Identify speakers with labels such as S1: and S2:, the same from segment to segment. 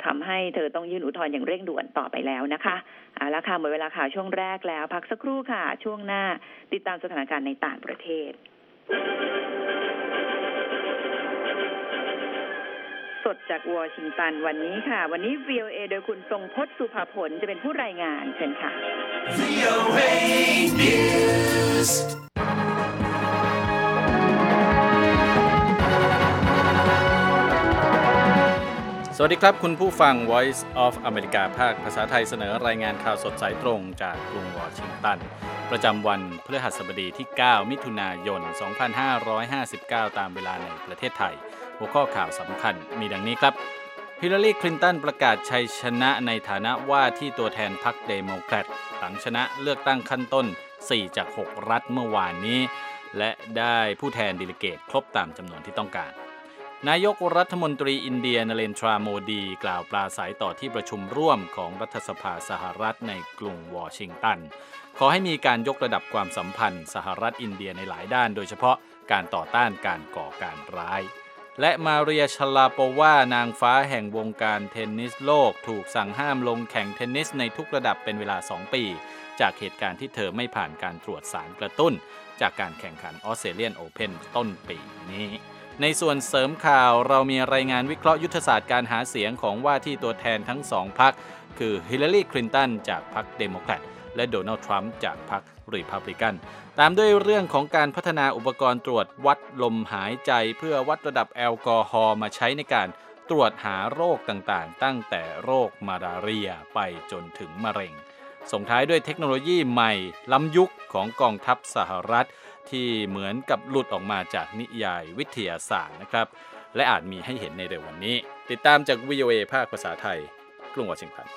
S1: ทำให้เธอต้องยื่นอุทธรณ์อย่างเร่งด่วนต่อไปแล้วนะคะเอาละค่ะหมดเวลาข่าวช่วงแรกแล้วพักสักครู่ค่ะช่วงหน้าติดตามสถานการณ์ในต่างประเทศสดจากวอชิงตันวันนี้ค่ะวันนี้ VOA โดยคุณทรงพจน์สุภาผลจะเป็นผู้รายงานเชิญค่ะ VOA News
S2: สวัสดีครับคุณผู้ฟัง Voice of America ภาคภาษาไทยเสนอรายงานข่าวสดสายตรงจากกรุงวอชิงตันประจำวันพฤหัสบดีที่ 9 มิถุนายน 2559 ตามเวลาในประเทศไทยหัวข้อข่าวสำคัญมีดังนี้ครับฮิลลารีคลินตันประกาศชัยชนะในฐานะว่าที่ตัวแทนพรรคเดโมแครตหลังชนะเลือกตั้งขั้นต้น 4 จาก 6 รัฐเมื่อวานนี้และได้ผู้แทนเดลิเกตครบตามจำนวนที่ต้องการนายกรัฐมนตรีอินเดียนเรนทราโมดีกล่าวปราศัยต่อที่ประชุมร่วมของรัฐสภาสหรัฐในกรุงวอชิงตันขอให้มีการยกระดับความสัมพันธ์สหรัฐอินเดียในหลายด้านโดยเฉพาะการต่อต้านการก่อการร้ายและมาเรียชลาโปวานางฟ้าแห่งวงการเทนนิสโลกถูกสั่งห้ามลงแข่งเทนนิสในทุกระดับเป็นเวลา 2 ปีจากเหตุการณ์ที่เธอไม่ผ่านการตรวจสารกระตุ้นจากการแข่งขันออสเตรเลียนโอเพ่นต้นปีนี้ในส่วนเสริมข่าวเรามีรายงานวิเคราะห์ยุทธศาสตร์การหาเสียงของว่าที่ตัวแทนทั้งสองพรรคคือฮิลลารีคลินตันจากพรรคเดโมแครตและโดนัลด์ทรัมป์จากพรรครีพับลิกันตามด้วยเรื่องของการพัฒนาอุปกรณ์ตรวจวัดลมหายใจเพื่อวัดระดับแอลกอฮอล์มาใช้ในการตรวจหาโรคต่างๆตั้งแต่โรคมาลาเรียไปจนถึงมะเร็งส่งท้ายด้วยเทคโนโลยีใหม่ล้ำยุคของกองทัพสหรัฐที่เหมือนกับหลุดออกมาจากนิยายวิทยาศาสตร์นะครับและอาจมีให้เห็นในเร็ววันนี้ติดตามจาก VOA ภาคภาษาไทยกรุงวอชิงตัน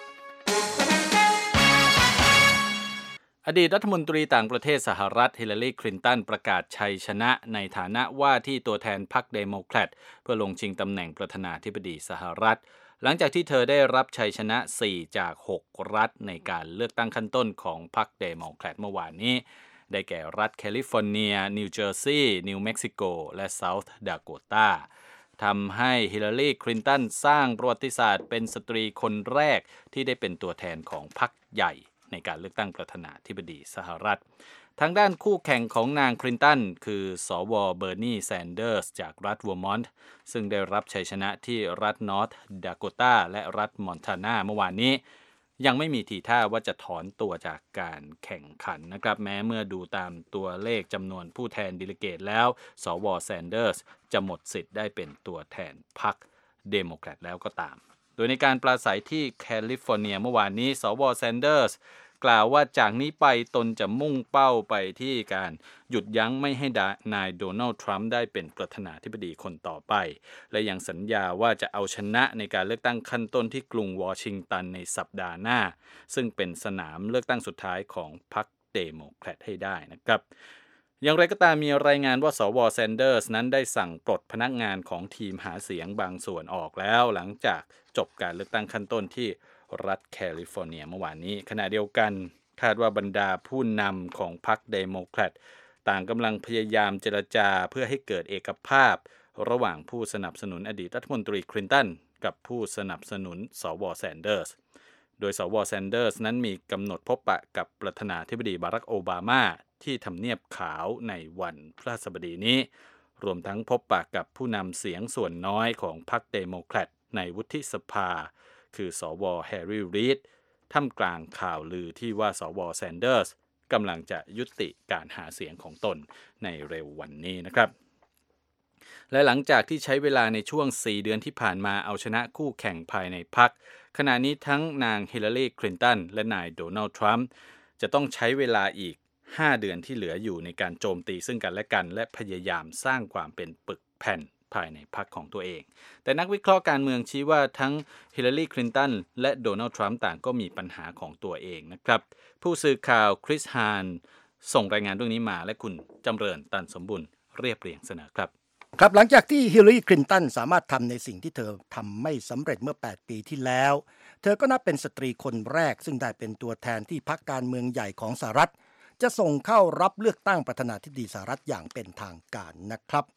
S2: อดีตรัฐมนตรีต่างประเทศสหรัฐฮิลลารีคลินตันประกาศชัยชนะในฐานะว่าที่ตัวแทนพรรคเดโมแครตเพื่อลงชิงตำแหน่งประธานาธิบดีสหรัฐหลังจากที่เธอได้รับชัยชนะ 4 จาก 6 รัฐในการเลือกตั้งขั้นต้นของพรรคเดโมแครตเมื่อวานนี้ได้แก่รัฐแคลิฟอร์เนียนิวเจอร์ซีย์นิวเม็กซิโกและเซาท์ดาโกตาทำให้ฮิลลารีคลินตันสร้างประวัติศาสตร์เป็นสตรีคนแรกที่ได้เป็นตัวแทนของพรรคใหญ่ในการเลือกตั้งประธานาธิบดีสหรัฐทางด้านคู่แข่งของนางคลินตันคือสวเบอร์นีแซนเดอร์สจากรัฐเวอร์มอนต์ซึ่งได้รับชัยชนะที่รัฐนอร์ทดาโกตาและรัฐมอนทานาเมื่อวานนี้ยังไม่มีทีท่าว่าจะถอนตัวจากการแข่งขันนะครับแม้เมื่อดูตามตัวเลขจำนวนผู้แทนเดลิเกตแล้วสวแซนเดอร์สจะหมดสิทธิ์ได้เป็นตัวแทนพรรคเดโมแครตแล้วก็ตามโดยในการปราศัยที่แคลิฟอร์เนียเมื่อวานนี้สวแซนเดอร์สกล่าวว่าจากนี้ไปตนจะมุ่งเป้าไปที่การหยุดยั้งไม่ให้นายโดนัลด์ทรัมป์ได้เป็นประธานาธิบดีคนต่อไปและยังสัญญาว่าจะเอาชนะในการเลือกตั้งขั้นต้นที่กรุงวอชิงตันในสัปดาห์หน้าซึ่งเป็นสนามเลือกตั้งสุดท้ายของพรรคเดโมแครตให้ได้นะครับอย่างไรก็ตามมีรายงานว่าสวแซนเดอร์สนั้นได้สั่งปลดพนักงานของทีมหาเสียงบางส่วนออกแล้วหลังจากจบการเลือกตั้งขั้นต้นที่รัฐแคลิฟอร์เนียเมื่อวานนี้ขณะเดียวกันคาดว่าบรรดาผู้นำของพรรคเดโมแครตต่างกำลังพยายามเจรจาเพื่อให้เกิดเอกภาพระหว่างผู้สนับสนุนอดีตรัฐมนตรีคลินตันกับผู้สนับสนุนสวแซนเดอร์สโดยสวแซนเดอร์สนั้นมีกำหนดพบปะกับประธานาธิบดีบารักโอบามาที่ทำเนียบขาวในวันพฤหัสบดีนี้รวมทั้งพบปะกับผู้นำเสียงส่วนน้อยของพรรคเดโมแครตในวุฒิสภาคือสวแฮร์รี่รีดท่ามกลางข่าวลือที่ว่าสวแซนเดอร์สกำลังจะยุติการหาเสียงของตนในเร็ววันนี้นะครับและหลังจากที่ใช้เวลาในช่วง4เดือนที่ผ่านมาเอาชนะคู่แข่งภายในพรรคขณะนี้ทั้งนางฮิลลารีคลินตันและนายโดนัลด์ทรัมป์จะต้องใช้เวลาอีก5เดือนที่เหลืออยู่ในการโจมตีซึ่งกันและกันและพยายามสร้างความเป็นปึกแผ่นภายในพรรคของตัวเองแต่นักวิเคราะห์การเมืองชี้ว่าทั้งฮิลลารีคลินตันและโดนัลด์ทรัมป์ต่างก็มีปัญหาของตัวเองนะครับผู้สื่อข่าวคริสฮานส่งรายงานเรื่องนี้มาและคุณจำเริญตันสมบุญเรียบเรียงเสนอครับ
S3: หลังจากที่ฮิลลารีคลินตันสามารถทำในสิ่งที่เธอทำไม่สำเร็จเมื่อ8ปีที่แล้วเธอก็นับเป็นสตรีคนแรกซึ่งได้เป็นตัวแทนที่พรรคการเมืองใหญ่ของสหรัฐจะส่งเข้ารับเลือกตั้งประธานาธิบดีสหรัฐอย่างเป็นทางการนะครับ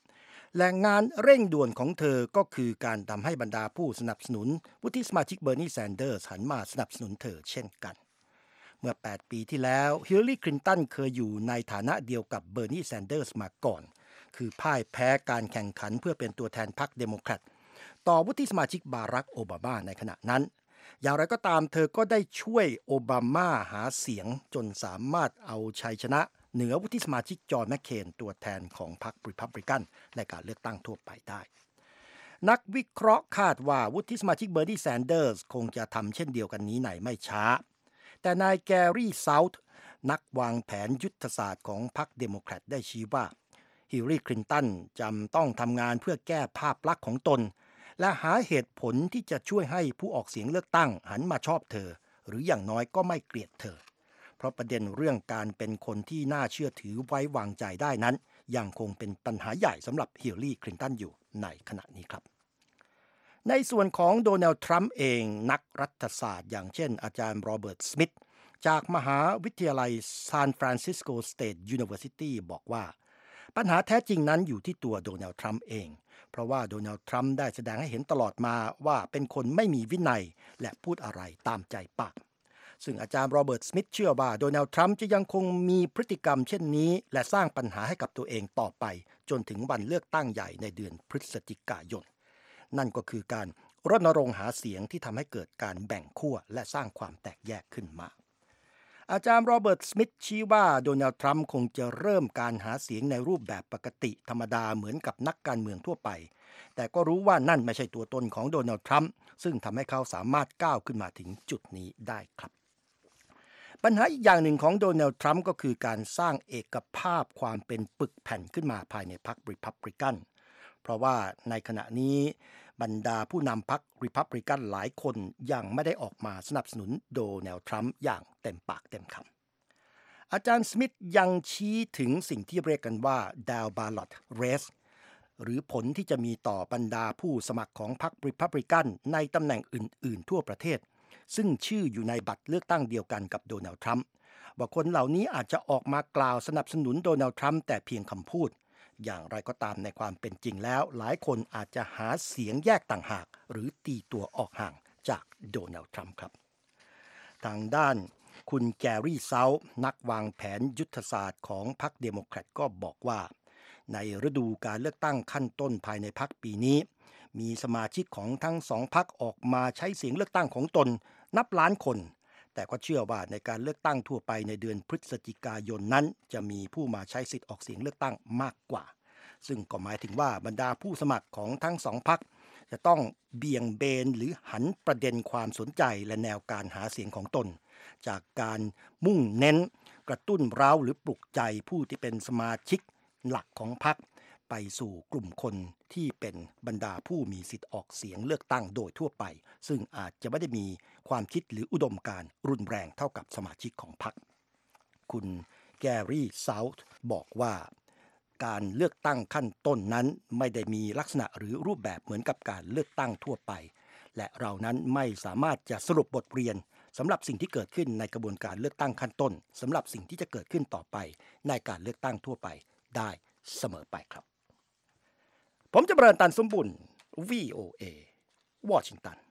S3: และงานเร่งด่วนของเธอก็คือการทำให้บรรดาผู้สนับสนุนวุฒิสมาชิกเบอร์นีแซนเดอร์สหันมาสนับสนุนเธอเช่นกันเมื่อ8ปีที่แล้วฮิลลารีคลินตันเคยอยู่ในฐานะเดียวกับเบอร์นีแซนเดอร์สมาก่อนคือพ่ายแพ้การแข่งขันเพื่อเป็นตัวแทนพรรคเดโมแครตต่อวุฒิสมาชิกบารักโอบามาในขณะนั้นอย่างไรก็ตามเธอก็ได้ช่วยโอบามาหาเสียงจนสามารถเอาชัยชนะเหนือวุฒิสมาชิกจอห์นแมคเคนตัวแทนของพรรครีพับลิกันในการเลือกตั้งทั่วไปได้นักวิเคราะห์คาดว่าวุฒิสมาชิกเบอร์นีแซนเดอร์สคงจะทำเช่นเดียวกันนี้ในไม่ช้าแต่นายแกรี่เซาท์นักวางแผนยุทธศาสตร์ของพรรคเดโมแครตได้ชี้ว่าฮิลลารีคลินตันจำต้องทำงานเพื่อแก้ภาพลักษณ์ของตนและหาเหตุผลที่จะช่วยให้ผู้ออกเสียงเลือกตั้งหันมาชอบเธอหรืออย่างน้อยก็ไม่เกลียดเธอเพราะประเด็นเรื่องการเป็นคนที่น่าเชื่อถือไว้วางใจได้นั้นยังคงเป็นปัญหาใหญ่สำหรับฮิลลารีคลินตันอยู่ในขณะนี้ครับในส่วนของโดนัลด์ทรัมป์เองนักรัฐศาสตร์อย่างเช่นอาจารย์โรเบิร์ตสมิธจากมหาวิทยาลัยซานฟรานซิสโกสเตทยูนิเวอร์ซิตี้บอกว่าปัญหาแท้จริงนั้นอยู่ที่ตัวโดนัลด์ทรัมป์เองเพราะว่าโดนัลด์ทรัมป์ได้แสดงให้เห็นตลอดมาว่าเป็นคนไม่มีวินัยและพูดอะไรตามใจปากซึ่งอาจารย์โรเบิร์ตสมิธเชื่อว่าโดนัลด์ทรัมป์จะยังคงมีพฤติกรรมเช่นนี้และสร้างปัญหาให้กับตัวเองต่อไปจนถึงวันเลือกตั้งใหญ่ในเดือนพฤศจิกายนนั่นก็คือการรณรงค์หาเสียงที่ทำให้เกิดการแบ่งขั้วและสร้างความแตกแยกขึ้นมาอาจารย์โรเบิร์ตสมิธชี้ว่าโดนัลด์ทรัมป์คงจะเริ่มการหาเสียงในรูปแบบปกติธรรมดาเหมือนกับนักการเมืองทั่วไปแต่ก็รู้ว่านั่นไม่ใช่ตัวตนของโดนัลด์ทรัมป์ซึ่งทำให้เขาสามารถก้าวขึ้นมาถึงจุดนี้ได้ครับปัญหาอีกอย่างหนึ่งของโดนัลด์ทรัมป์ก็คือการสร้างเอกภาพความเป็นปึกแผ่นขึ้นมาภายในพรรครีพับลิกันเพราะว่าในขณะนี้บรรดาผู้นำพรรครีพับลิกันหลายคนยังไม่ได้ออกมาสนับสนุนโดนัลด์ทรัมป์อย่างเต็มปากเต็มคำอาจารย์สมิธยังชี้ถึงสิ่งที่เรียกกันว่า Down Ballot Race หรือผลที่จะมีต่อบรรดาผู้สมัครของพรรครีพับลิกันในตำแหน่งอื่นๆทั่วประเทศซึ่งชื่ออยู่ในบัตรเลือกตั้งเดียวกันกับโดนัลด์ทรัมป์ว่าคนเหล่านี้อาจจะออกมากล่าวสนับสนุนโดนัลด์ทรัมป์แต่เพียงคำพูดอย่างไรก็ตามในความเป็นจริงแล้วหลายคนอาจจะหาเสียงแยกต่างหากหรือตีตัวออกห่างจากโดนัลด์ทรัมป์ครับทางด้านคุณแกรี่เซาท์นักวางแผนยุทธศาสตร์ของพรรคเดโมแครตก็บอกว่าในฤดูการเลือกตั้งขั้นต้นภายในพรรคปีนี้มีสมาชิกของทั้งสองพรรคออกมาใช้เสียงเลือกตั้งของตนนับล้านคนแต่ก็เชื่อว่าในการเลือกตั้งทั่วไปในเดือนพฤศจิกายนนั้นจะมีผู้มาใช้สิทธิ์ออกเสียงเลือกตั้งมากกว่าซึ่งก็หมายถึงว่าบรรดาผู้สมัครของทั้งสองพรรคจะต้องเบี่ยงเบนหรือหันประเด็นความสนใจและแนวการหาเสียงของตนจากการมุ่งเน้นกระตุ้นเร้าหรือปลุกใจผู้ที่เป็นสมาชิกหลักของพรรคไปสู่กลุ่มคนที่เป็นบรรดาผู้มีสิทธิ์ออกเสียงเลือกตั้งโดยทั่วไปซึ่งอาจจะไม่ได้มีความคิดหรืออุดมการณ์รุนแรงเท่ากับสมาชิกของพรรคคุณแกรี่เซาท์บอกว่าการเลือกตั้งขั้นต้นนั้นไม่ได้มีลักษณะหรือรูปแบบเหมือนกับการเลือกตั้งทั่วไปและเรานั้นไม่สามารถจะสรุปบทเรียนสำหรับสิ่งที่เกิดขึ้นในกระบวนการเลือกตั้งขั้นต้นสำหรับสิ่งที่จะเกิดขึ้นต่อไปในการเลือกตั้งทั่วไปได้เสมอไปครับผมจำเริญตันสมบุญ VOA วอชิงตัน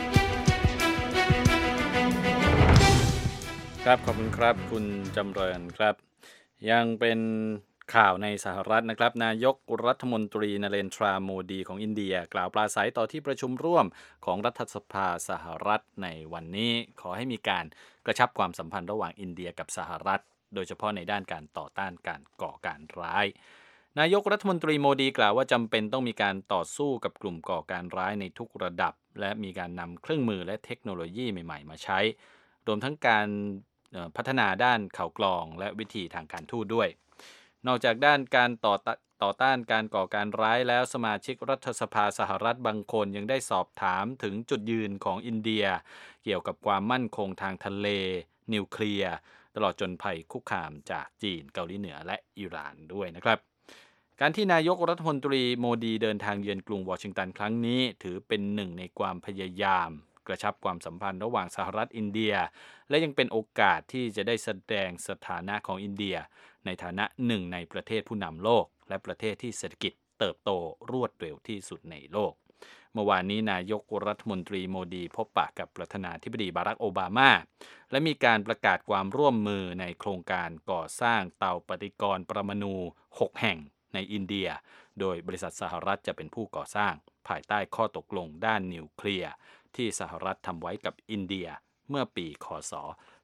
S2: ครับขอบคุณครับคุณจำเริญครับยังเป็นข่าวในสหรัฐนะครับนายกรัฐมนตรีนเรนทราโมดีของอินเดียกล่าวปราศรัยต่อที่ประชุมร่วมของรัฐสภาสหรัฐในวันนี้ขอให้มีการกระชับความสัมพันธ์ระหว่างอินเดียกับสหรัฐโดยเฉพาะในด้านการต่อต้านการก่อการร้ายนายกรัฐมนตรีโมดีกล่าวว่าจำเป็นต้องมีการต่อสู้กับกลุ่มก่อการร้ายในทุกระดับและมีการนำเครื่องมือและเทคโนโลยีใหม่ๆมาใช้รวมทั้งการพัฒนาด้านข่าวกรองและวิธีทางการทูตด้วยนอกจากด้านการต่อต้านการก่อการร้ายแล้วสมาชิกรัฐสภาสหรัฐบางคนยังได้สอบถามถึงจุดยืนของอินเดียเกี่ยวกับความมั่นคงทางทะเลนิวเคลียร์ตลอดจนภัยคุกคามจากจีนเกาหลีเหนือและอิหร่านด้วยนะครับการที่นายกรัฐมนตรีโมดีเดินทางเยือนกรุงวอชิงตันครั้งนี้ถือเป็นหนึ่งในความพยายามกระชับความสัมพันธ์ระหว่างสหรัฐอินเดียและยังเป็นโอกาสที่จะได้แสดงสถานะของอินเดียในฐานะหนึ่งในประเทศผู้นำโลกและประเทศที่เศรษฐกิจเติบโตรวดเร็วที่สุดในโลกเมื่อวานนี้นายกรัฐมนตรีโมดีพบปะกับประธานาธิบดีบารักโอบามาและมีการประกาศความร่วมมือในโครงการก่อสร้างเตาปฏิกรณ์ปรมาณู6แห่งในอินเดียโดยบริษัทสหรัฐจะเป็นผู้ก่อสร้างภายใต้ข้อตกลงด้านนิวเคลียร์ที่สหรัฐทำไว้กับอินเดียเมื่อปีค.ศ.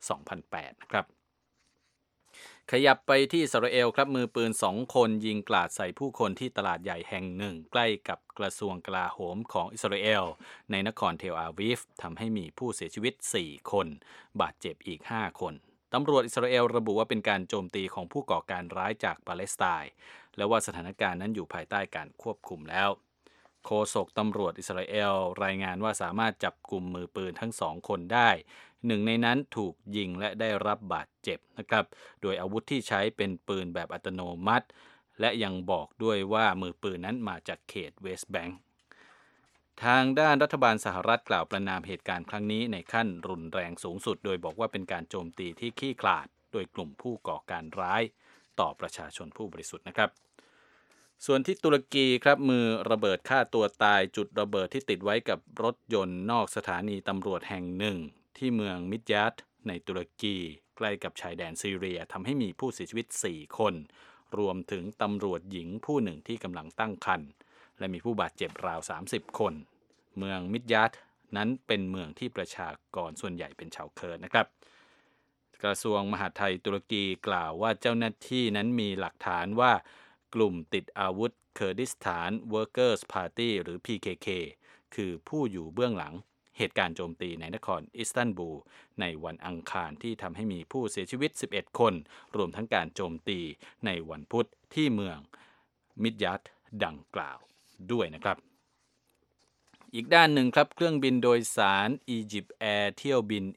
S2: 2008 นะครับขยับไปที่อิสราเอลครับมือปืน2คนยิงกราดใส่ผู้คนที่ตลาดใหญ่แห่งหนึ่งใกล้กับกระทรวงกลาโหมของอิสราเอลในนครเทลอาวีฟทำให้มีผู้เสียชีวิต4คนบาดเจ็บอีก5คนตำรวจอิสราเอลระบุว่าเป็นการโจมตีของผู้ก่อการร้ายจากปาเลสไตน์และว่าสถานการณ์นั้นอยู่ภายใต้การควบคุมแล้วโฆษกตำรวจอิสราเอลรายงานว่าสามารถจับกุมมือปืนทั้ง2คนได้หนึ่งในนั้นถูกยิงและได้รับบาดเจ็บนะครับโดยอาวุธที่ใช้เป็นปืนแบบอัตโนมัติและยังบอกด้วยว่ามือปืนนั้นมาจากเขตเวสต์แบงก์ทางด้านรัฐบาลสหรัฐกล่าวประณามเหตุการณ์ครั้งนี้ในขั้นรุนแรงสูงสุดโดยบอกว่าเป็นการโจมตีที่ขี้ขลาดโดยกลุ่มผู้ก่อการร้ายต่อประชาชนผู้บริสุทธิ์นะครับส่วนที่ตุรกีครับมือระเบิดฆ่าตัวตายจุดระเบิดที่ติดไว้กับรถยนต์นอกสถานีตำรวจแห่งหนึ่งที่เมืองมิดยัตในตุรกีใกล้กับชายแดนซีเรียทำให้มีผู้เสียชีวิต4คนรวมถึงตำรวจหญิงผู้หนึ่งที่กำลังตั้งครรภ์และมีผู้บาดเจ็บราว30คนเมืองมิดยัตนั้นเป็นเมืองที่ประชากรส่วนใหญ่เป็นชาวเคิร์ดนะครับกระทรวงมหาดไทยตุรกีกล่าวว่าเจ้าหน้าที่นั้นมีหลักฐานว่ากลุ่มติดอาวุธเคอร์ดิสถาน Workers Party หรือ PKK คือผู้อยู่เบื้องหลังเหตุการณ์โจมตีในนครอิสตันบูลในวันอังคารที่ทำให้มีผู้เสียชีวิต11คนรวมทั้งการโจมตีในวันพุธที่เมืองมิดยัตดังกล่าวด้วยนะครับอีกด้านหนึ่งครับเครื่องบินโดยสารอียิปต์แอร์เที่ยวบิน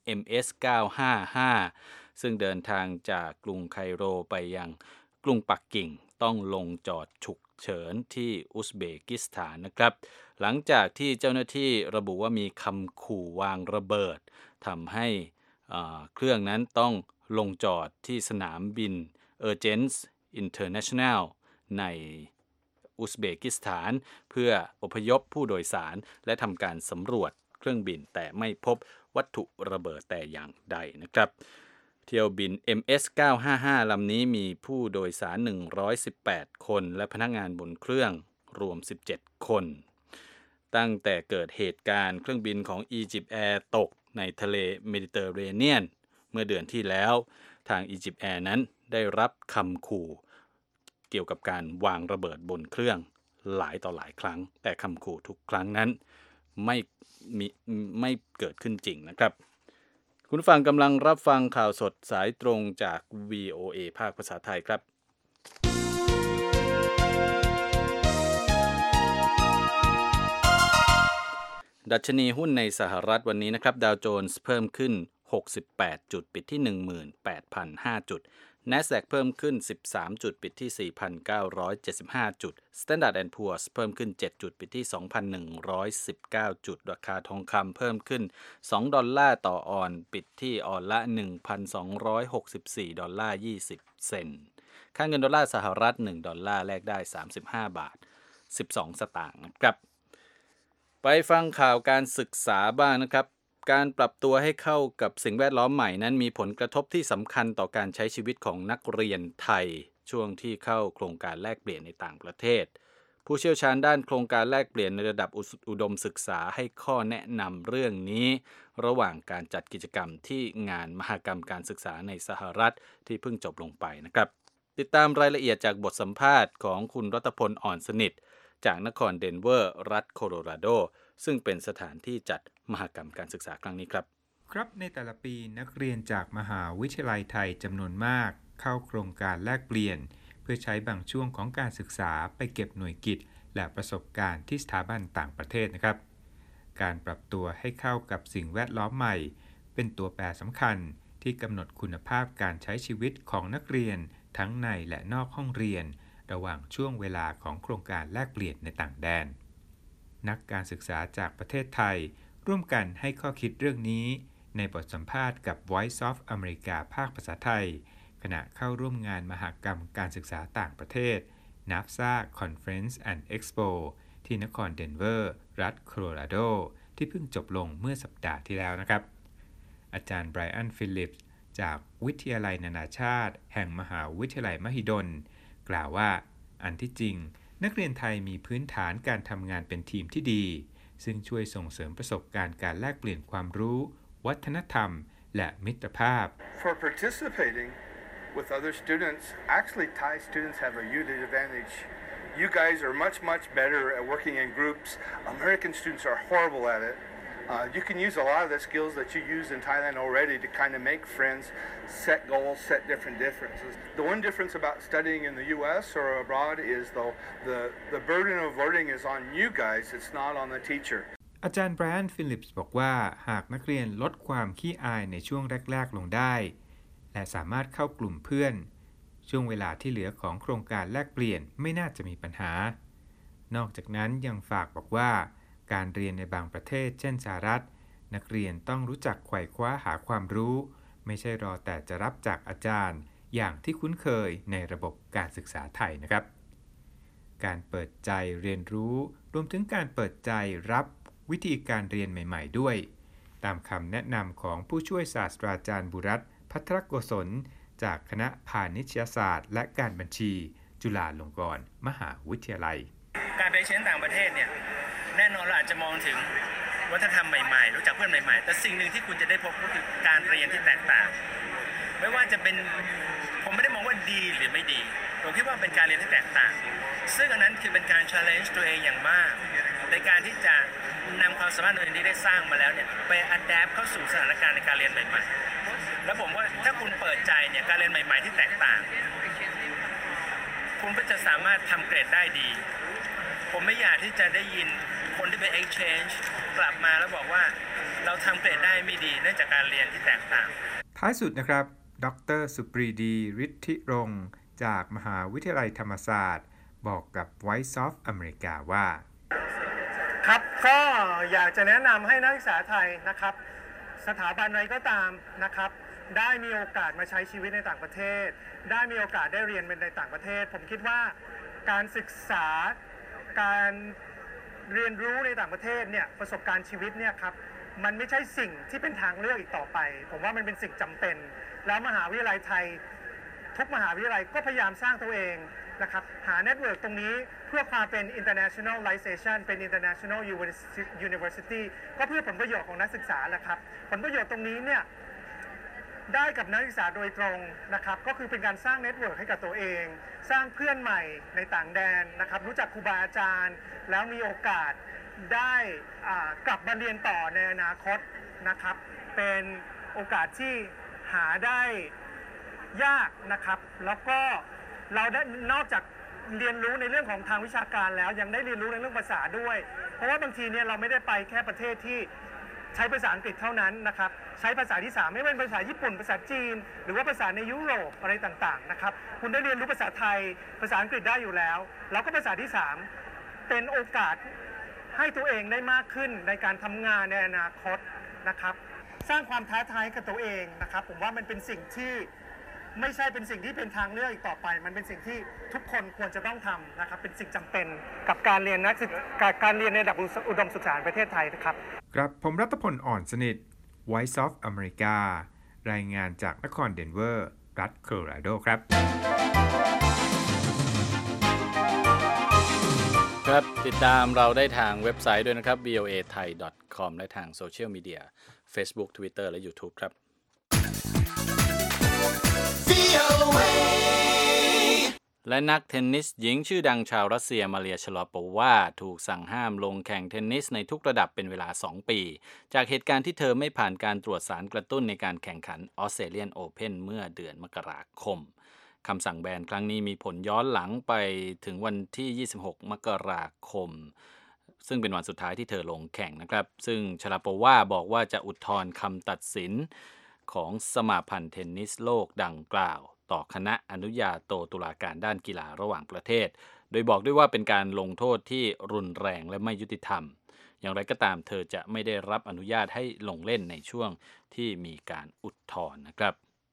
S2: MS-955 ซึ่งเดินทางจากกรุงไคโรไปยังกรุงปักกิ่งต้องลงจอดฉุกเฉินที่อุซเบกิสถานนะครับหลังจากที่เจ้าหน้าที่ระบุว่ามีคำขู่วางระเบิดทำให้เครื่องนั้นต้องลงจอดที่สนามบินเออร์เจนส์อินเตอร์เนชั่นแนลในอุซเบกิสถานเพื่ออพยพผู้โดยสารและทำการสำรวจเครื่องบินแต่ไม่พบวัตถุระเบิดแต่อย่างใดนะครับเที่ยวบิน MS-955 ลำนี้มีผู้โดยสาร118คนและพนักงานบนเครื่องรวม17คนตั้งแต่เกิดเหตุการณ์เครื่องบินของอียิปต์แอร์ตกในทะเลเมดิเตอร์เรเนียนเมื่อเดือนที่แล้วทางอียิปต์แอร์นั้นได้รับคำขู่เกี่ยวกับการวางระเบิดบนเครื่องหลายต่อหลายครั้งแต่คำขู่ทุกครั้งนั้นไม่เกิดขึ้นจริงนะครับคุณฟังกำลังรับฟังข่าวสดสายตรงจาก VOA ภาคภาษาไทยครับดัชนีหุ้นในสหรัฐวันนี้นะครับดาวโจนส์เพิ่มขึ้น68จุดปิดที่ 18,005 จุด NASDAQ เพิ่มขึ้น13จุดปิดที่ 4,975 จุด Standard & Poor's เพิ่มขึ้น7จุดปิดที่ 2,119 จุดราคาทองคำเพิ่มขึ้น$2ต่อออนซ์ปิดที่ออนละ $1,264.20 เซนต์ค่าเงินดอลลาร์สหรัฐ$1แลกได้35.12 บาทนะครับไปฟังข่าวการศึกษาบ้างนะครับการปรับตัวให้เข้ากับสิ่งแวดล้อมใหม่นั้นมีผลกระทบที่สำคัญต่อการใช้ชีวิตของนักเรียนไทยช่วงที่เข้าโครงการแลกเปลี่ยนในต่างประเทศผู้เชี่ยวชาญด้านโครงการแลกเปลี่ยนในระดับอุดมศึกษาให้ข้อแนะนำเรื่องนี้ระหว่างการจัดกิจกรรมที่งานมหกรรมการศึกษาในสหรัฐที่เพิ่งจบลงไปนะครับติดตามรายละเอียดจากบทสัมภาษณ์ของคุณรัตพลอ่อนสนิทจากนครเดนเวอร์รัฐโคโลราโดซึ่งเป็นสถานที่จัดมหกรรมการศึกษาครั้งนี้ครับ
S4: ครับในแต่ละปีนักเรียนจากมหาวิทยาลัยไทยจำนวนมากเข้าโครงการแลกเปลี่ยนเพื่อใช้บางช่วงของการศึกษาไปเก็บหน่วยกิตและประสบการณ์ที่สถาบันต่างประเทศนะครับการปรับตัวให้เข้ากับสิ่งแวดล้อมใหม่เป็นตัวแปรสำคัญที่กำหนดคุณภาพการใช้ชีวิตของนักเรียนทั้งในและนอกห้องเรียนระหว่างช่วงเวลาของโครงการแลกเปลี่ยนในต่างแดนนักการศึกษาจากประเทศไทยร่วมกันให้ข้อคิดเรื่องนี้ในบทสัมภาษณ์กับ Voice of America ภาคภาษาไทยขณะเข้าร่วมงานมหกรรมการศึกษาต่างประเทศ NAFSA Conference and Expo ที่นครเดนเวอร์รัฐโคโลราโดที่เพิ่งจบลงเมื่อสัปดาห์ที่แล้วนะครับอาจารย์ไบรอันฟิลลิปส์จากวิทยาลัยนานาชาติแห่งมหาวิทยาลัยมหิดลกล่าวว่าอันที่จริงนักเรียนไทยมีพื้นฐานการทำงานเป็นทีมที่ดีซึ่งช่วยส่งเสริมประสบการณ์การแลกเปลี่ยนความรู้วัฒนธรรมและมิตรภาพ
S5: For participating with other students, actually Thai students have a huge advantage. You guys are much better at working in groups. American students are horrible at it. You can use a lot of the skills that you use in Thailand already to kind of make friends, set goals, set different differences. The one difference about studying in the U.S. or abroad is though the burden of learning is on you guys. It's not on the teacher.
S4: อาจารย์ไบรอันฟิลลิปส์บอกว่าหากนักเรียนลดความขี้อายในช่วงแรกๆลงได้และสามารถเข้ากลุ่มเพื่อนช่วงเวลาที่เหลือของโครงการแลกเปลี่ยนไม่น่าจะมีปัญหานอกจากนั้นยังฝากบอกว่าการเรียนในบางประเทศเช่นสหรัฐนักเรียนต้องรู้จักไขว่คว้าหาความรู้ไม่ใช่รอแต่จะรับจากอาจารย์อย่างที่คุ้นเคยในระบบการศึกษาไทยนะครับการเปิดใจเรียนรู้รวมถึงการเปิดใจรับวิธีการเรียนใหม่ๆด้วยตามคำแนะนำของผู้ช่วยศาสตราจารย์บุรัตน์ภัทรโกศลจากคณะพาณิชยศาสตร์และการบัญชีจุฬาลงกรณ์มหาวิทยาลัย
S6: การไปเรียนต่างประเทศเนี่ยแน่นอนเราอาจจะมองถึงวัฒนธรรมใหม่ๆรู้จักเพื่อนใหม่ๆแต่สิ่งหนึ่งที่คุณจะได้พบก็คือการเรียนที่แตกต่างไม่ว่าจะเป็นผมไม่ได้มองว่าดีหรือไม่ดีผมคิดว่าเป็นการเรียนที่แตกต่างซึ่งอันนั้นคือเป็นการ challenge ตัวเองอย่างมากในการที่จะนำความสามารถตัวเองที่ได้สร้างมาแล้วเนี่ยไป adapt เข้าสู่สถานการณ์ในการเรียนใหม่ๆแล้วผมว่าถ้าคุณเปิดใจเนี่ยการเรียนใหม่ๆที่แตกต่างคุณก็จะสามารถทำเกรดได้ดีผมไม่อยากที่จะได้ยินคนที่ไป exchange กลับมาแล้วบอกว่าเราทำเกรดได้ไม่ดีเนื่องจากการเรียนที่แตกต่าง
S4: ท้ายสุดนะครับดร.สุปรีดีฤทธิรงค์จากมหาวิทยาลัยธรรมศาสตร์บอกกับ Voice of America ว่า
S7: ครับก็อยากจะแนะนำให้นักศึกษาไทยนะครับสถาบันใดก็ตามนะครับได้มีโอกาสมาใช้ชีวิตในต่างประเทศได้มีโอกาสได้เรียนในต่างประเทศผมคิดว่าการศึกษาการเรียนรู้ในต่างประเทศเนี่ยประสบการณ์ชีวิตเนี่ยครับมันไม่ใช่สิ่งที่เป็นทางเลือกอีกต่อไปผมว่ามันเป็นสิ่งจำเป็นแล้วมหาวิทยาลัยไทยทุกมหาวิทยาลัยก็พยายามสร้างตัวเองนะครับหาเน็ตเวิร์กตรงนี้เพื่อความเป็น internationalization เป็น international university ก็เพื่อผลประโยชน์ของนักศึกษาแหละครับผลประโยชน์ตรงนี้เนี่ยได้กับนักศึกษาโดยตรงนะครับก็คือเป็นการสร้างเน็ตเวิร์กให้กับตัวเองสร้างเพื่อนใหม่ในต่างแดนนะครับรู้จักครูบาอาจารย์แล้วมีโอกาสได้กลับมาเรียนต่อในอนาคตนะครับเป็นโอกาสที่หาได้ยากนะครับแล้วก็เราได้นอกจากเรียนรู้ในเรื่องของทางวิชาการแล้วยังได้เรียนรู้ในเรื่องภาษาด้วยเพราะว่าบางทีเนี่ยเราไม่ได้ไปแค่ประเทศที่ใช้ภาษาอังกฤษเท่านั้นนะครับใช้ภาษาที่3ไม่เป็นภาษาญี่ปุ่นภาษาจีนหรือว่าภาษาในยุโรปอะไรต่างๆนะครับคุณได้เรียนรู้ภาษาไทยภาษาอังกฤษได้อยู่แล้วแล้วก็ภาษาที่3เป็นโอกาสให้ตัวเองได้มากขึ้นในการทำงานในอนาคตนะครับสร้างความท้าทายกับตัวเองนะครับผมว่ามันเป็นสิ่งที่ไม่ใช่เป็นสิ่งที่เป็นทางเลือกอีกต่อไปมันเป็นสิ่งที่ทุกคนควรจะต้องทำนะครับเป็นสิ่งจำเป็นกับการเรียนการเรียนในระดับอุดมศึกษาประเทศไทยนะครับ
S4: ครับผมรัตพลอ่อนสนิท Voice of America รายงานจากนครเดนเวอร์รัฐโคโลราโดครับ
S2: ครับติดตามเราได้ทางเว็บไซต์ด้วยนะครับ voathai.com และทางโซเชียลมีเดีย Facebook Twitter และ YouTube ครับและนักเทนนิสหญิงชื่อดังชาวรัสเซียมาเรียชลอปวาถูกสั่งห้ามลงแข่งเทนนิสในทุกระดับเป็นเวลา2 ปีจากเหตุการณ์ที่เธอไม่ผ่านการตรวจสารกระตุ้นในการแข่งขันออสเตรเลียนโอเพ่นเมื่อเดือนมกราคมคำสั่งแบนครั้งนี้มีผลย้อนหลังไปถึงวันที่26 มกราคมซึ่งเป็นวันสุดท้ายที่เธอลงแข่งนะครับซึ่งชลาโปวาบอกว่าจะอุทธรณ์คำตัดสินของสมาพันธ์เทนนิสโลกดังกล่าวต่อคณะอนุญาโตตุลาการด้านกีฬาระหว่างประเทศโดยบอกด้วยว่าเป็นการลงโทษที่รุนแรงและไม่ยุติธรรมอย่างไรก็ตามเธอจะไม่ได้รับอนุญาตให้ลงเล่นในช่วงที่มีการอุทธรณ์นะครับ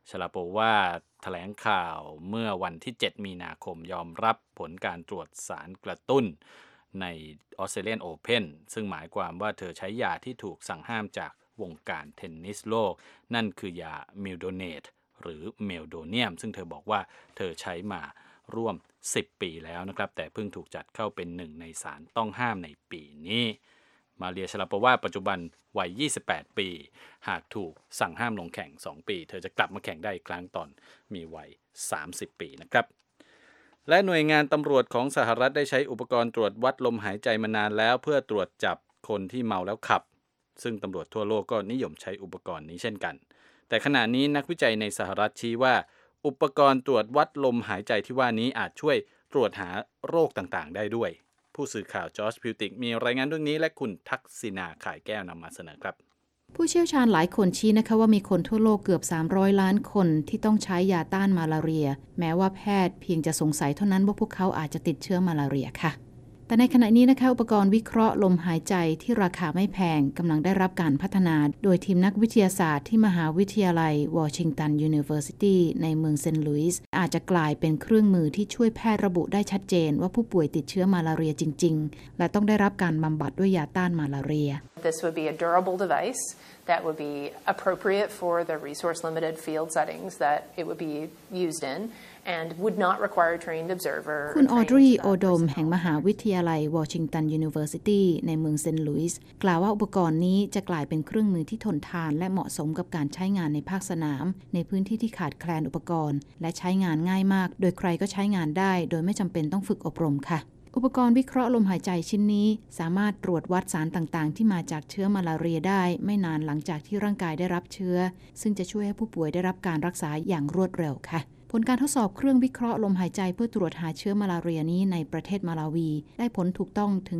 S2: ชลาโปวาแถลงข่าวเมื่อวันที่7มีนาคมยอมรับผลการตรวจสารกระตุ้นในออสเตรเลียนโอเพ่นซึ่งหมายความว่าเธอใช้ยาที่ถูกสั่งห้ามจากวงการเทนนิสโลกนั่นคือยามิลโดเนตหรือเมลโดเนียมซึ่งเธอบอกว่าเธอใช้มาร่วม10 ปีแล้วนะครับแต่เพิ่งถูกจัดเข้าเป็นหนึ่งในสารต้องห้ามในปีนี้มาเรียชลาโปวาปัจจุบันวัย28 ปีหากถูกสั่งห้ามลงแข่ง2 ปีเธอจะกลับมาแข่งได้อีกครั้งตอนมีวัย30 ปีนะครับและหน่วยงานตำรวจของสหรัฐได้ใช้อุปกรณ์ตรวจวัดลมหายใจมานานแล้วเพื่อตรวจจับคนที่เมาแล้วขับซึ่งตำรวจทั่วโลกก็นิยมใช้อุปกรณ์นี้เช่นกันแต่ขณะนี้นักวิจัยในสหรัฐชี้ว่าอุปกรณ์ตรวจวัดลมหายใจที่ว่านี้อาจช่วยตรวจหาโรคต่างๆได้ด้วยผู้สื่อข่าวจอร์จพิวติกมีรายงานเรื่องนี้และคุณทักษิณาข่ายแก้วนำมาเสนอครับ
S8: ผู้เชี่ยวชาญหลายคนชี้นะคะว่ามีคนทั่วโลกเกือบ300 ล้านคนที่ต้องใช้ยาต้านมาลาเรียแม้ว่าแพทย์เพียงจะสงสัยเท่านั้นว่าพวกเขาอาจจะติดเชื้อมาลาเรียค่ะแต่ในขณะนี้นะคะอุปกรณ์วิเคราะห์ลมหายใจที่ราคาไม่แพงกำลังได้รับการพัฒนาโดยทีมนักวิทยาศาสตร์ที่มหาวิทยาลัยวอชิงตันยูนิเวอร์ซิตี้ในเมืองเซนต์หลุยส์อาจจะกลายเป็นเครื่องมือที่ช่วยแพทย์ระบุได้ชัดเจนว่าผู้ป่วยติดเชื้อมาลาเรียจริงๆและต้องได้รับการบำบัดด้วยยาต้านมาลาเรีย
S9: This would be a durable device that would be appropriate for the resource-limited field settings that it would be used in and would not require a trained observer.
S8: คุณออดรีโอโดมแห่งมหาวิทยาลัยวอชิงตันยูนิเวอร์ซิตี้ในเมืองเซนต์หลุยส์กล่าวว่าอุปกรณ์นี้จะกลายเป็นเครื่องมือที่ทนทานและเหมาะสมกับการใช้งานในภาคสนามในพื้นที่ที่ขาดแคลนอุปกรณ์และใช้งานง่ายมากโดยใครก็ใช้งานได้โดยไม่จำเป็นต้องฝึกอบรมค่ะอุปกรณ์วิเคราะห์ลมหายใจชิ้นนี้สามารถตรวจวัดสารต่างๆที่มาจากเชื้อมาลาเรียได้ไม่นานหลังจากที่ร่างกายได้รับเชื้อซึ่งจะช่วยให้ผู้ป่วยได้รับการรักษาอย่างรวดเร็วค่ะผลการทดสอบเครื่องวิเคราะห์ลมหายใจเพื่อตรวจหาเชื้อมาลาเรียนี้ในประเทศมาลาวีได้ผลถูกต้องถึง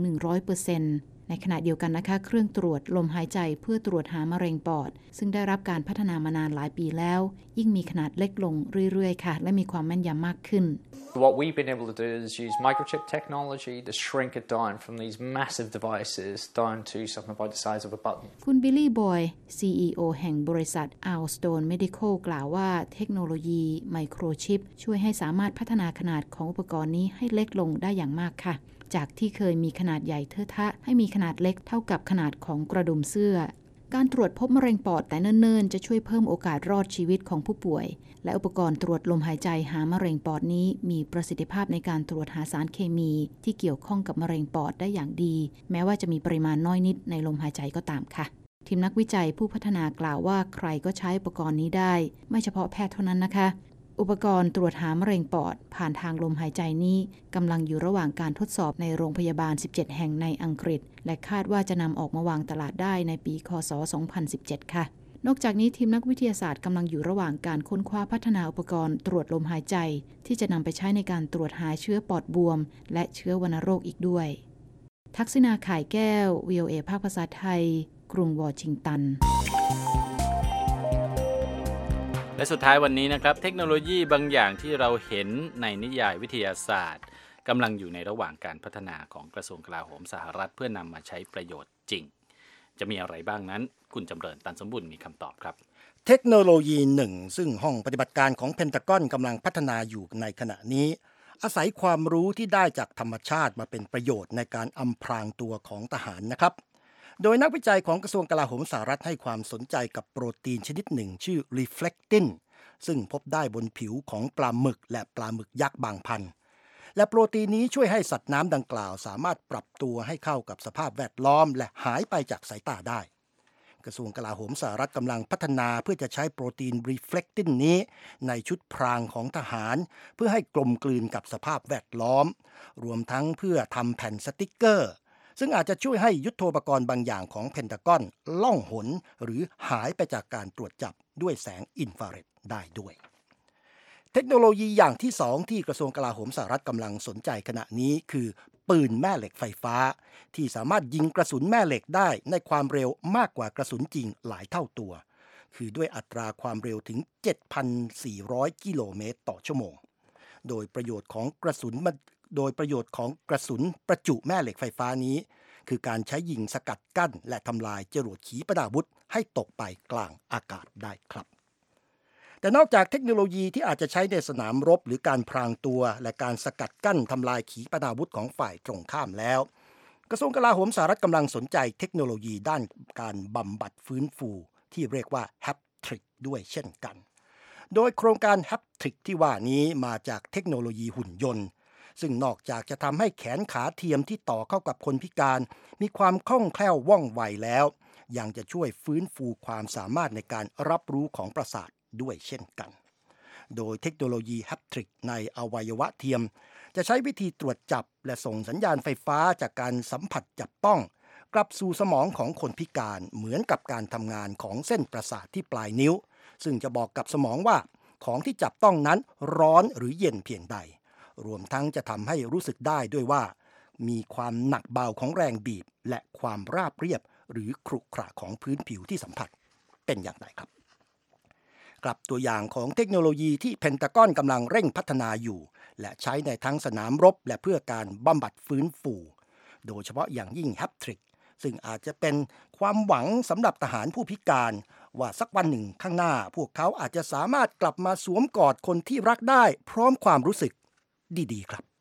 S8: 100%ในขณะเดียวกันนะคะเครื่องตรวจลมหายใจเพื่อตรวจหามะเร็งปอดซึ่งได้รับการพัฒนามานานหลายปีแล้วยิ่งมีขนาดเล็กลงเรื่อยๆค่ะและมีความแม่นยำมากขึ้น
S10: What we've been able to do is use microchip technology to shrink it down from these massive devices down to something about the size of a button.
S8: คุณบิลลี่บอย CEO แห่งบริษัท Alstone Medical กล่าวว่าเทคโนโลยีไมโครชิปช่วยให้สามารถพัฒนาขนาดของอุปกรณ์นี้ให้เล็กลงได้อย่างมากค่ะจากที่เคยมีขนาดใหญ่เทอะทะให้มีขนาดเล็กเท่ากับขนาดของกระดุมเสื้อการตรวจพบมะเร็งปอดแต่เนิ่นๆจะช่วยเพิ่มโอกาสรอดชีวิตของผู้ป่วยและอุปกรณ์ตรวจลมหายใจหามะเร็งปอดนี้มีประสิทธิภาพในการตรวจหาสารเคมีที่เกี่ยวข้องกับมะเร็งปอดได้อย่างดีแม้ว่าจะมีปริมาณน้อยนิดในลมหายใจก็ตามค่ะทีมนักวิจัยผู้พัฒนากล่าวว่าใครก็ใช้อุปกรณ์นี้ได้ไม่เฉพาะแพทย์เท่านั้นนะคะอุปกรณ์ตรวจหามะเร็งปอดผ่านทางลมหายใจนี้กำลังอยู่ระหว่างการทดสอบในโรงพยาบาล17แห่งในอังกฤษและคาดว่าจะนำออกมาวางตลาดได้ในปีค.ศ. 2017 ค่ะนอกจากนี้ทีมนักวิทยาศาสตร์กำลังอยู่ระหว่างการค้นคว้าพัฒนาอุปกรณ์ตรวจลมหายใจที่จะนำไปใช้ในการตรวจหาเชื้อปอดบวมและเชื้อวัณโรคอีกด้วยทักษิณาข่ายแก้ว VOA ภาคภาษาไทยกรุงวอชิงตัน
S2: และสุดท้ายวันนี้นะครับเทคโนโลยีบางอย่างที่เราเห็นในนิยายวิทยาศาสตร์กำลังอยู่ในระหว่างการพัฒนาของกระทรวงกลาโหมสหรัฐเพื่อนำมาใช้ประโยชน์จริงจะมีอะไรบ้างนั้นคุณจำเริญตันสมบุญมีคำตอบครับ
S3: เทคโนโลยีหนึ่งซึ่งห้องปฏิบัติการของเพนทากอนกำลังพัฒนาอยู่ในขณะนี้อาศัยความรู้ที่ได้จากธรรมชาติมาเป็นประโยชน์ในการอำพรางตัวของทหารนะครับโดยนักวิจัยของกระทรวงกลาโหมสหรัฐให้ความสนใจกับโปรตีนชนิดหนึ่งชื่อ Reflectin ซึ่งพบได้บนผิวของปลาหมึกและปลาหมึกยักษ์บางพันธุ์และโปรตีนนี้ช่วยให้สัตว์น้ำดังกล่าวสามารถปรับตัวให้เข้ากับสภาพแวดล้อมและหายไปจากสายตาได้กระทรวงกลาโหมสหรัฐกำลังพัฒนาเพื่อจะใช้โปรตีน Reflectin นี้ในชุดพรางของทหารเพื่อให้กลมกลืนกับสภาพแวดล้อมรวมทั้งเพื่อทำแผ่นสติกเกอร์ซึ่งอาจจะช่วยให้ยุทโธปกรณ์บางอย่างของเพนทากอนล่องหนหรือหายไปจากการตรวจจับด้วยแสงอินฟราเรดได้ด้วยเทคโนโลยีอย่างที่2ที่กระทรวงกลาโหมสหรัฐกำลังสนใจขณะนี้คือปืนแม่เหล็กไฟฟ้าที่สามารถยิงกระสุนแม่เหล็กได้ในความเร็วมากกว่ากระสุนจริงหลายเท่าตัวคือด้วยอัตราความเร็วถึง 7,400 กิโลเมตรต่อชั่วโมงโดยประโยชน์ของกระสุนประจุแม่เหล็กไฟฟ้านี้คือการใช้ยิงสกัดกั้นและทำลายจรวดขีปนาวุธให้ตกไปกลางอากาศได้ครับแต่นอกจากเทคโนโลยีที่อาจจะใช้ในสนามรบหรือการพรางตัวและการสกัดกั้นทำลายขีปนาวุธของฝ่ายตรงข้ามแล้วกระทรวงกลาโหมสหรัฐกำลังสนใจเทคโนโลยีด้านการบำบัดฟื้นฟูที่เรียกว่า Haptic ด้วยเช่นกันโดยโครงการ Haptic ที่ว่านี้มาจากเทคโนโลยีหุ่นยนต์ซึ่งนอกจากจะทำให้แขนขาเทียมที่ต่อเข้ากับคนพิการมีความคล่องแคล่วว่องไวแล้วยังจะช่วยฟื้นฟูความสามารถในการรับรู้ของประสาทด้วยเช่นกันโดยเทคโนโลยี Haptic ในอวัยวะเทียมจะใช้วิธีตรวจจับและส่งสัญญาณไฟฟ้าจากการสัมผัสจับต้องกลับสู่สมองของคนพิการเหมือนกับการทำงานของเส้นประสาทที่ปลายนิ้วซึ่งจะบอกกับสมองว่าของที่จับต้องนั้นร้อนหรือเย็นเพียงใดรวมทั้งจะทำให้รู้สึกได้ด้วยว่ามีความหนักเบาของแรงบีบและความราบเรียบหรือขรุขระของพื้นผิวที่สัมผัสเป็นอย่างไรครับกลับตัวอย่างของเทคโนโลยีที่เพนทากอนกำลังเร่งพัฒนาอยู่และใช้ในทั้งสนามรบและเพื่อการบำบัดฟื้นฟูโดยเฉพาะอย่างยิ่ง Haptic ซึ่งอาจจะเป็นความหวังสำหรับทหารผู้พิการว่าสักวันหนึ่งข้างหน้าพวกเขาอาจจะสามารถกลับมาสวมกอดคนที่รักได้พร้อมความรู้สึกดีๆครับ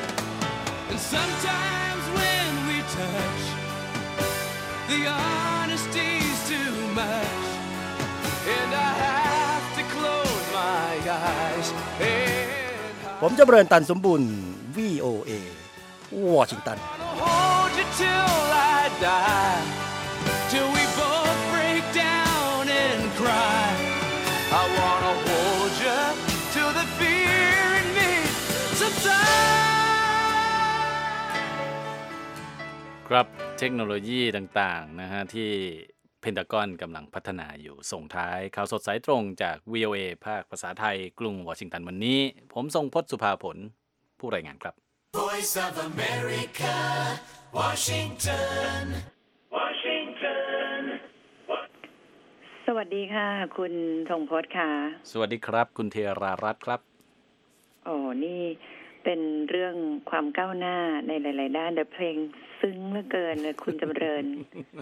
S3: ผมจะเบริญตันสมบุญ VOA วอชิงตัน
S2: ครับเทคโนโลยีต่างๆนะฮะที่เพนทากอนกำลังพัฒนาอยู่ส่งท้ายข่าวสดสายตรงจาก VOA ภาคภาษาไทยกรุงวอชิงตันวันนี้ผมทรงพจน์สุภาผลผู้รายงานครับ Voice of America
S1: Washington สวัสดีค่ะคุณทรงพจน์ค่ะ
S2: สวัสดีครับคุณเทรารัตน์ครับ
S1: โอ้นี่เป็นเรื่องความก้าวหน้าในหลายๆด้านแต่เพลงซึ้งเหลือเกินเลยคุณจำเริญ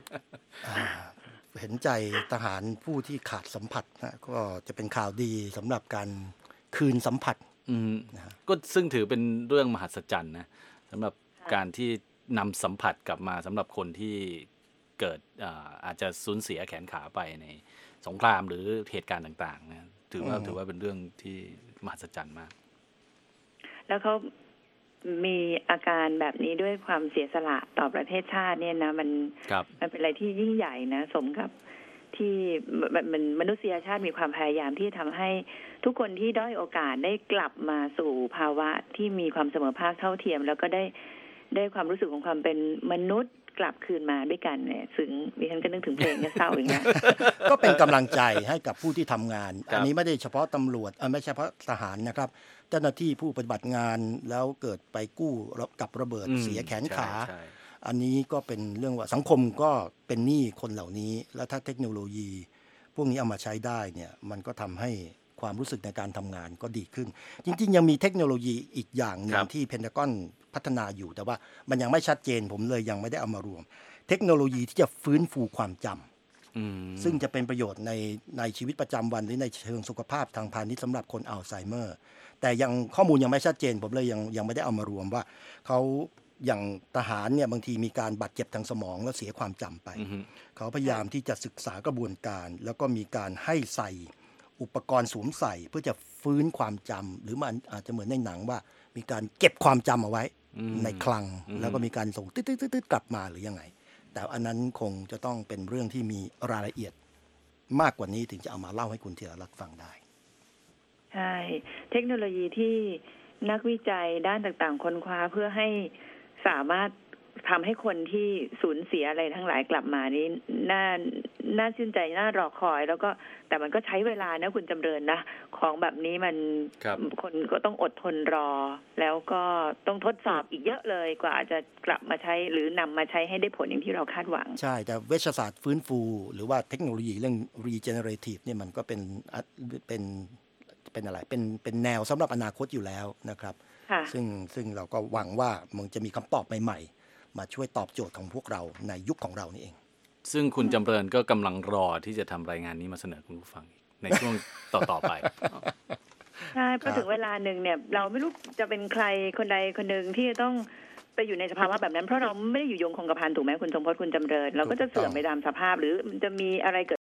S3: เห็นใจทหารผู้ที่ขาดสัมผัสนะก็จะเป็นข่าวดีสำหรับการคืนสัมผัส
S2: ก็ซึ่งถือเป็นเรื่องมหัศจรรย์นะสำหรับการที่นำสัมผัสกลับมาสำหรับคนที่เกิดอาจจะสูญเสียแขนขาไปในสงครามหรือเหตุการณ์ต่างๆนะถือว่าเป็นเรื่องที่มหัศจรรย์มาก
S1: แล้วเขามีอาการแบบนี้ด้วยความเสียสละต่อประเทศชาติเนี่ยนะมันเป็นอะไรที่ยิ่งใหญ่นะสมกับที่มนุษยชาติมีความพยายามที่ทำให้ทุกคนที่ด้อยโอกาสได้กลับมาสู่ภาวะที่มีความเสมอภาคเท่าเทียมแล้วก็ได้ความรู้สึกของความเป็นมนุษย์กลับคืนมาด้วยกันเนี่ยซึ่งดิฉันก็นึกถึงเพลงเศร้าอย่างเงี้ย
S3: ก็เป็นกำลังใจให้กับผู้ที่ทำงานอันนี้ไม่ได้เฉพาะตำรวจไม่ใช่เฉพาะทหารนะครับเจ้าหน้าที่ผู้ปฏิบัติงานแล้วเกิดไปกู้กับระเบิดเสียแขนขาอันนี้ก็เป็นเรื่องว่าสังคมก็เป็นหนี้คนเหล่านี้แล้วถ้าเทคโนโลยีพวกนี้เอามาใช้ได้เนี่ยมันก็ทำให้ความรู้สึกในการทำงานก็ดีขึ้นจริงๆยังมีเทคโนโลยีอีกอย่างนึงที่เพนทากอนพัฒนาอยู่แต่ว่ามันยังไม่ชัดเจนผมเลยยังไม่ได้เอามารวมเทคโนโลยีที่จะฟื้นฟูความจำซึ่งจะเป็นประโยชน์ในชีวิตประจำวันหรือในเชิงสุขภาพทางพาณิชย์สำหรับคนอัลไซเมอร์แต่ยังข้อมูลยังไม่ชัดเจนผมเลยยังไม่ได้เอามารวมว่าเขาอย่างทหารเนี่ยบางทีมีการบาดเจ็บทางสมองแล้วเสียความจำไปเขาพยายามที่จะศึกษากระบวนการแล้วก็มีการให้ใส่อุปกรณ์สวมใส่เพื่อจะฟื้นความจำหรือมันอาจจะเหมือนในหนังว่ามีการเก็บความจำเอาไว้ในคลังแล้วก็มีการส่งตึ๊ดๆๆกลับมาหรือยังไงแต่อันนั้นคงจะต้องเป็นเรื่องที่มีรายละเอียดมากกว่านี้ถึงจะเอามาเล่าให้คุณธีรรัตน์ฟังได้
S1: ใช่เทคโนโลยีที่นักวิจัยด้านต่างๆค้นคว้าเพื่อให้สามารถทำให้คนที่สูญเสียอะไรทั้งหลายกลับมานี้น่าชื่นใจน่ารอคอยแล้วก็แต่มันก็ใช้เวลานะคุณจำเริญนะของแบบนี้มันคนก็ต้องอดทนรอแล้วก็ต้องทดสอบอีกเยอะเลยกว่าจะกลับมาใช้หรือนำมาใช้ให้ได้ผลอย่างที่เราคาดหวัง
S3: ใช่แต่เวชศาสตร์ฟื้นฟูหรือว่าเทคโนโลยีเรื่อง regenerative เนี่ยมันก็เป็นอะไรเป็นแนวสำหรับอนาคตอยู่แล้วนะครับซึ่งเราก็หวังว่ามันจะมีคำตอบใหม่ๆมาช่วยตอบโจทย์ของพวกเราในยุคของเรานี่เอง
S2: ซึ่งคุณจำเริญก็กำลังรอที่จะทำรายงานนี้มาเสนอคุณผู้ฟังอีกในช่วงต่อไป
S1: ใช่พอถึงเวลาหนึ่งเนี่ยเราไม่รู้จะเป็นใครคนใดคนหนึ่งที่จะต้องไปอยู่ในสภาวะแบบนั้นเพราะเราไม่ได้อยู่ยงคงกระพันถูกไหมคุณสมพจน์คุณจำเริญเราก็จะเสื่อมไปตามสภาพหรือมันจะมีอะไรเกิด